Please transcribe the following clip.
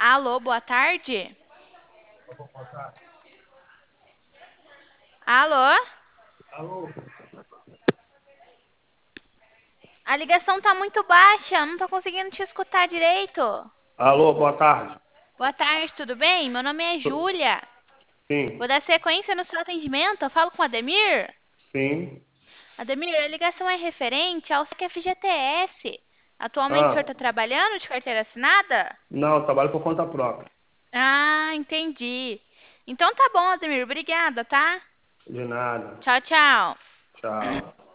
Alô, boa tarde. Alô? Alô? A ligação tá muito baixa, não tô conseguindo te escutar direito. Alô, boa tarde. Boa tarde, tudo bem? Meu nome é Júlia. Vou Sim, dar sequência no seu atendimento. Eu falo com o Ademir. sim. Ademir, a ligação é referente ao SEC FGTS. Atualmente o senhor Ah, está trabalhando de carteira assinada? não, eu trabalho por conta própria. Ah, entendi. Então tá bom, Ademir. Obrigada, tá? De nada. Tchau, tchau. Tchau.